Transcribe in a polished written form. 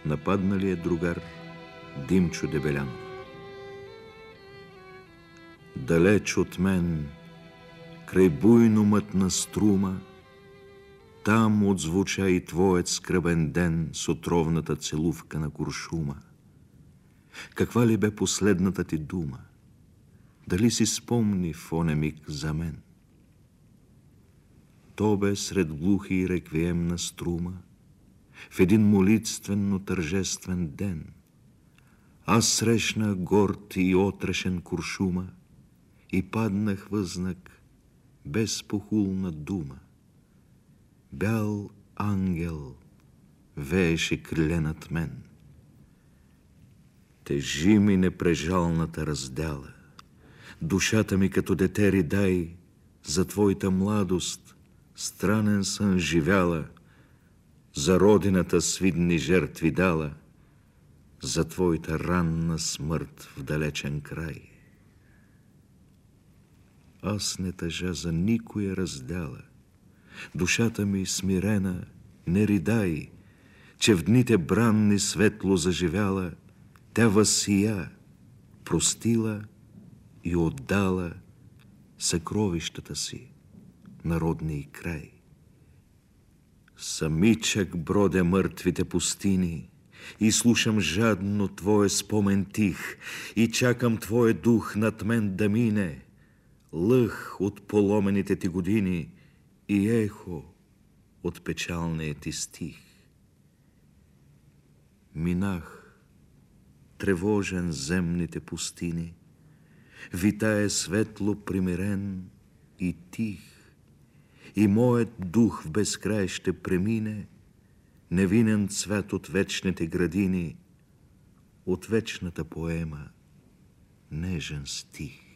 нападналия другар Димчо Дебелянов. Далеч от мен, край буйно мътна струма, там отзвуча и твоят скръбен ден с отровната целувка на куршума. Каква ли бе последната ти дума? Дали си спомни в оня миг за мен? То бе сред глухи и реквиемна струма, в един молитвено тържествен ден. Аз срещнах горд и отрешен куршума и паднах възнак без похулна дума. Бял ангел вееше криле над мен. Тежи ми непрежалната раздяла, душата ми като дете ридай, за твоята младост странен сън живяла, за родината свидни жертви дала, за твоята ранна смърт в далечен край. Аз не тъжа за никоя раздяла, душата ми смирена, не ридай, че в дните бранни светло заживяла, тя възсия, простила и отдала съкровищата си на родния край. Самичък бродя мъртвите пустини и слушам жадно твоя спомен тих и чакам твоя дух над мен да мине, лъх от поломените ти години и ехо от печалния ти стих. Минах тревожен земните пустини, витае светло примирен и тих, и моят дух в безкрай ще премине, невинен цвят от вечните градини, от вечната поема нежен стих.